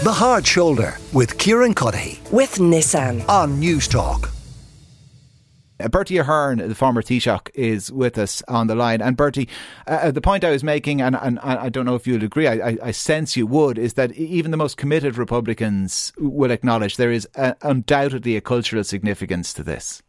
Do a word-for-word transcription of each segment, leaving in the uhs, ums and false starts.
The Hard Shoulder with Kieran Cuddihy with Nissan on News Talk. Uh, Bertie Ahern, the former Taoiseach, is with us on the line. And Bertie, uh, the point I was making, and, and, and I don't know if you'll agree, I, I, I sense you would, is that even the most committed Republicans will acknowledge there is uh, undoubtedly a cultural significance to this.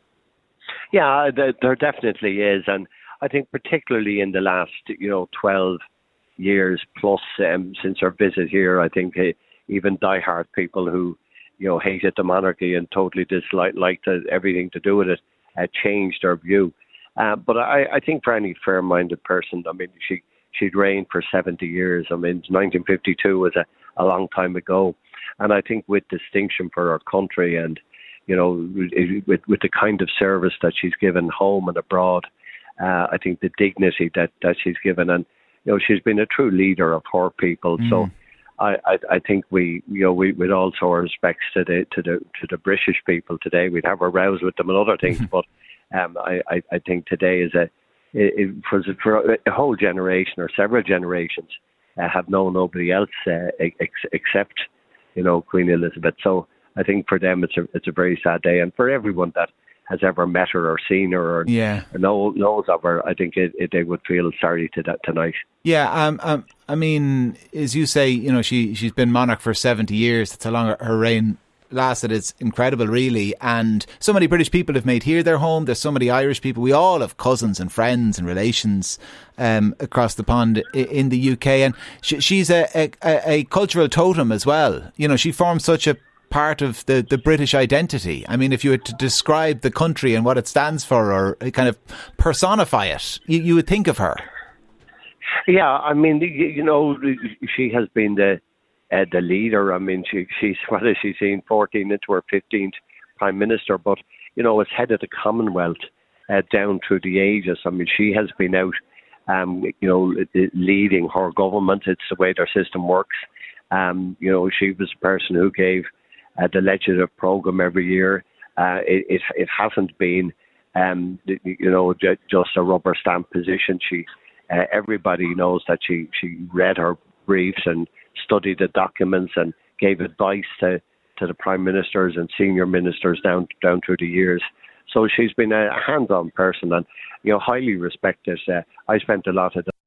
Yeah, there, there definitely is. And I think particularly in the last, you know, twelve years plus um, since our visit here, I think uh, even diehard people who, you know, hated the monarchy and totally disliked liked uh, everything to do with it, uh, changed their view. Uh, but I, I think for any fair-minded person, I mean, she she'd reigned for seventy years. I mean, nineteen fifty-two was a, a long time ago, and I think with distinction for our country and, you know, with with the kind of service that she's given home and abroad, uh, I think the dignity that that she's given, and you know, she's been a true leader of her people. Mm. So I, I, I think we, you know, we, with all our respects to the to the to the British people today, we'd have our rows with them and other things. but um, I, I, I think today is a it, for, for a whole generation or several generations uh, have known nobody else uh, ex- except, you know, Queen Elizabeth. So I think for them it's a it's a very sad day, and for everyone that has ever met her or seen her or, yeah. or know, knows of her, I think it, it, they would feel sorry to that tonight. Yeah, um, um, I mean, as you say, you know, she, she's been monarch for seventy years. That's how long her reign lasted. It's incredible, really. And so many British people have made here their home. There's so many Irish people. We all have cousins and friends and relations um, across the pond in the U K. And she, she's a, a, a cultural totem as well. You know, she forms such a part of the, the British identity. I mean, if you were to describe the country and what it stands for or kind of personify it, you, you would think of her. Yeah, I mean, you, you know, she has been the uh, the leader. I mean, she, she's, what has she seen, fourteen into her fifteenth Prime Minister, but, you know, as head of the Commonwealth uh, down through the ages, I mean, she has been out, um, you know, leading her government. It's the way their system works. Um, you know, she was the person who gave Uh, the legislative programme every year. Uh, it, it it hasn't been, um, you know, just a rubber stamp position. She, uh, everybody knows that she, she read her briefs and studied the documents and gave advice to, to the prime ministers and senior ministers down down through the years. So she's been a hands-on person and, you know, highly respected. Uh, I spent a lot of the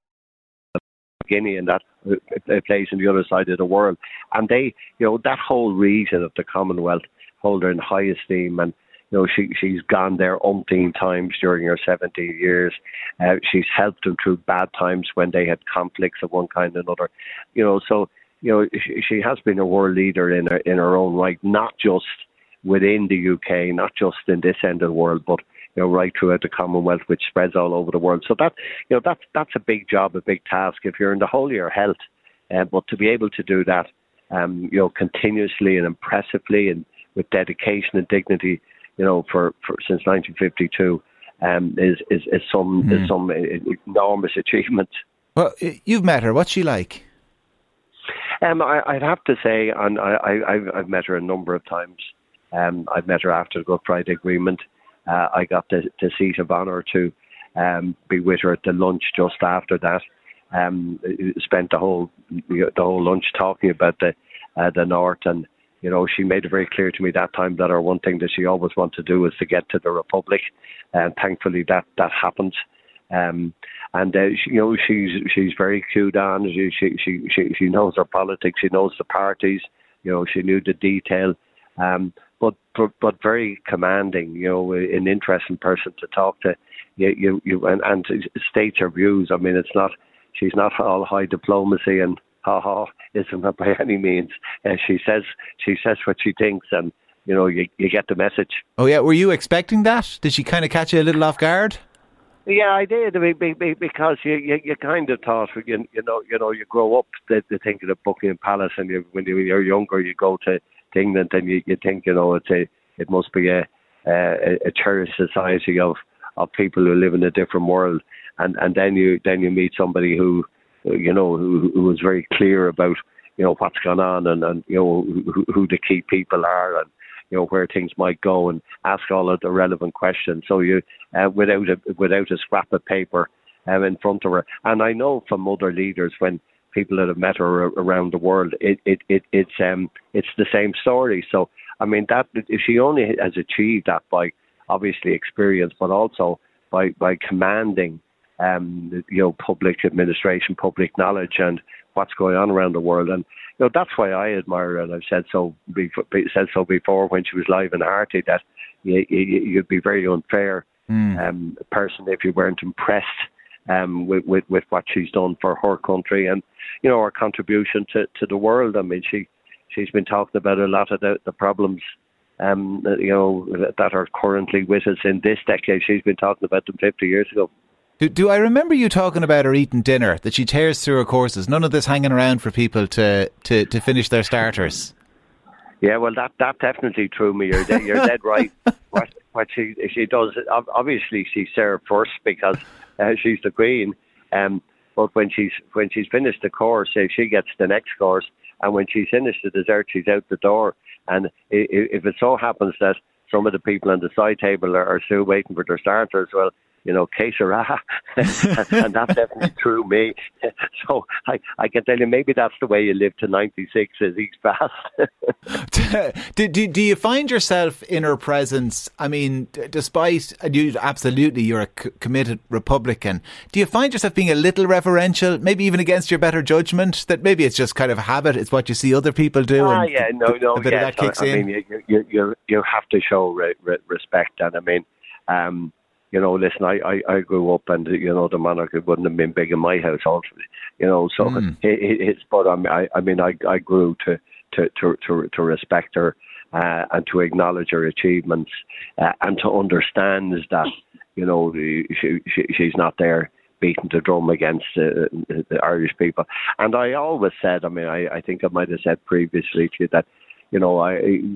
Guinea and that uh, place on the other side of the world, and they, you know, that whole region of the Commonwealth hold her in high esteem, and you know, she she's gone there umpteen times during her seventy years. Uh, she's helped them through bad times when they had conflicts of one kind or another, you know. So you know, she, she has been a world leader in her in her own right, not just within the U K, not just in this end of the world, but you know, right throughout the Commonwealth, which spreads all over the world. So that, you know, that's that's a big job, a big task if you're in the whole of your health. Uh, but to be able to do that, um, you know, continuously and impressively and with dedication and dignity, you know, for, for since nineteen fifty-two, um, is is is some mm. is some enormous achievement. Well, you've met her. What's she like? Um, I, I'd have to say, and I, I I've, I've met her a number of times. Um, I've met her after the Good Friday Agreement. Uh, I got the, the seat of honour to um, be with her at the lunch just after that. Um, spent the whole the whole lunch talking about the uh, the North, and you know, she made it very clear to me that time that her one thing that she always wanted to do was to get to the Republic, and thankfully that that happened. Um, and uh, she, you know, she's she's very cued on. She, she she she she knows her politics. She knows the parties. You know, she knew the detail. Um, But, but but very commanding, you know, an interesting person to talk to, you you, you and, and states her views. I mean, it's not, she's not all high diplomacy and ha ha, isn't it by any means. And she says she says what she thinks, and you know, you you get the message. Oh yeah, were you expecting that? Did she kind of catch you a little off guard? Yeah, I did, because you you, you kind of thought, you, you know you know you grow up to, to think of the Buckingham Palace, and you, when you're younger, you go to England, and you, you think, you know, it's a, it must be a, a a cherished society of, of people who live in a different world, and and then you then you meet somebody who, you know, who who is very clear about, you know, what's gone on, and, and you know who, who the key people are, and you know where things might go, and ask all of the relevant questions. So you uh, without a without a scrap of paper um, in front of her, and I know from other leaders when. people that have met her around the world, it, it, it it's um it's the same story. So I mean, that if she only has achieved that by obviously experience, but also by by commanding um you know public administration, public knowledge, and what's going on around the world. And you know that's why I admire her. And I've said so before, said so before when she was live and hearty that you, you, you'd be very unfair mm. um person if you weren't impressed um with, with with what she's done for her country and you know her contribution to to the world. I mean, she she's been talking about a lot of the, the problems um you know that are currently with us in this decade. She's been talking about them fifty years ago. Do, do I remember you talking about her eating dinner, that she tears through her courses? None of this hanging around for people to, to, to finish their starters. Yeah, well, that that definitely threw me. You're dead, you're dead right. What what she she does, obviously she's served first because uh, she's the queen. Um, but when she's when she's finished the course, uh, she gets the next course, and when she's finished the dessert, she's out the door. And if it so happens that some of the people on the side table are, are still waiting for their starters, well, you know, que sera. And that definitely threw me. So I, I can tell you, maybe that's the way you live to ninety-six as each fast. do, do, do you find yourself in her presence? I mean, despite, you absolutely, you're a c- committed Republican. Do you find yourself being a little reverential, maybe even against your better judgment, that maybe it's just kind of habit, it's what you see other people do? Ah, and yeah, no, no, a bit yes. of that kicks I, I in? mean, you, you, you, you have to show re- re- respect. And I mean, um, you know, listen, I, I, I grew up and, you know, the monarchy wouldn't have been big in my household, you know, so mm. it, it, it's, but I mean, I, I mean, I, I grew to, to, to, to, to respect her uh, and to acknowledge her achievements uh, and to understand that, you know, she, she, she's not there beating the drum against uh, the Irish people. And I always said, I mean, I, I think I might have said previously to you that, you know, I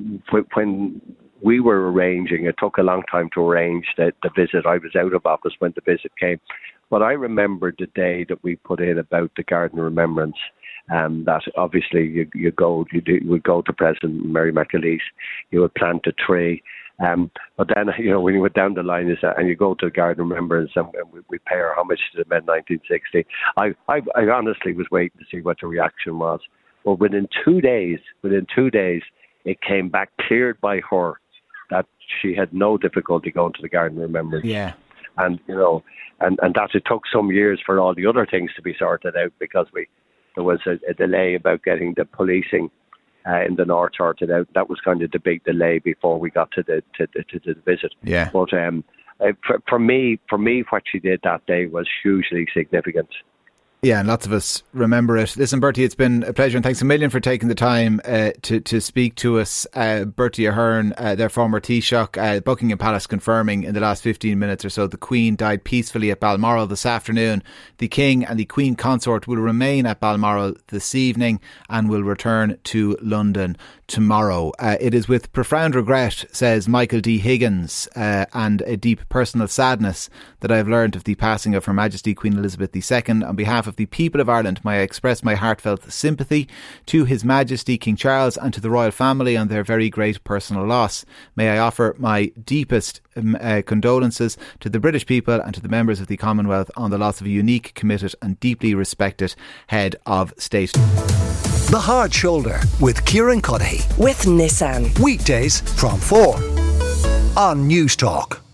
when we were arranging, it took a long time to arrange the, the visit. I was out of office when the visit came. But I remember the day that we put in about the Garden of Remembrance, um, that obviously you, you go, you, do, you would go to President Mary McAleese, you would plant a tree. Um, but then, you know, when you went down the line and you go to the Garden of Remembrance and we, we pay our homage to the men nineteen sixty, I, I, I honestly was waiting to see what the reaction was. But within two days, within two days, it came back cleared by her that she had no difficulty going to the Garden of Remembrance. Yeah. And, you know, and, and that it took some years for all the other things to be sorted out because we there was a, a delay about getting the policing uh, in the north sorted out. That was kind of the big delay before we got to the to, to, to the visit. Yeah. But um, uh, for, for me, for me, what she did that day was hugely significant. Yeah, and lots of us remember it. Listen, Bertie, it's been a pleasure and thanks a million for taking the time uh, to, to speak to us. Uh, Bertie Ahern, uh, their former Taoiseach, uh, Buckingham Palace confirming in the last fifteen minutes or so the Queen died peacefully at Balmoral this afternoon. The King and the Queen Consort will remain at Balmoral this evening and will return to London tomorrow. Uh, it is with profound regret, says Michael D. Higgins, uh, and a deep personal sadness that I have learned of the passing of Her Majesty Queen Elizabeth the Second. On behalf of the people of Ireland, may I express my heartfelt sympathy to His Majesty King Charles and to the royal family on their very great personal loss. May I offer my deepest um, uh, condolences to the British people and to the members of the Commonwealth on the loss of a unique, committed and deeply respected head of state. The Hard Shoulder with Kieran Cuddihy. With Nissan. Weekdays from four on News Talk.